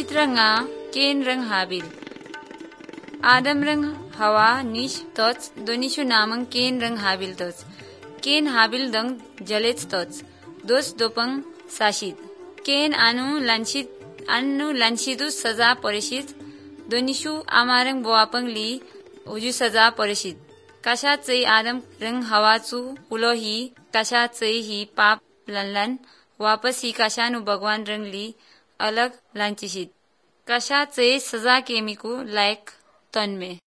चित्रंगा केन रंग हाबिल आदम रंग हवा निश तोच दोनिशु नामंग केन रंग हाबिल तोच केन हाबिल दंग जलेच तोच दोस दोपंग साशिद केन अनु लांशिदु सजा परिशित दोनिशु आमारंग बोआपंग ली उजु सजा परिशित कशा चई आदम रंग हवाचु उलो ही कशा चई ही पाप लनलन वापस ही कशानु भगवान रंग ली अलग लांचिशित कशा चई सजा केमिकु लायक तन में